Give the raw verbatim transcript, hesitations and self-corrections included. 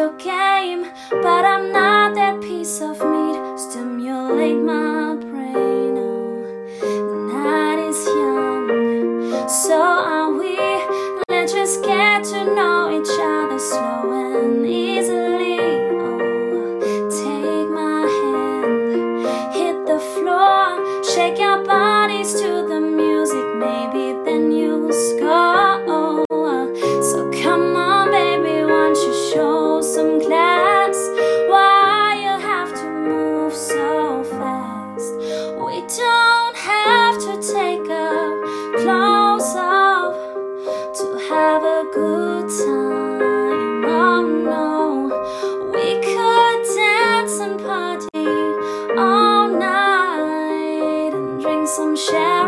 your game, but I'm not that piece of meat. Stimulate my brain. Oh, the night is young, so are we. Let's just get to know each other slow and easily. Oh, take my hand, hit the floor, shake your bodies to the music. Maybe then you'll score. So come on, baby, won't you show some class? Why you have to move so fast? We don't have to take our clothes off to have a good time. Oh no, we could dance and party all night and drink some champagne.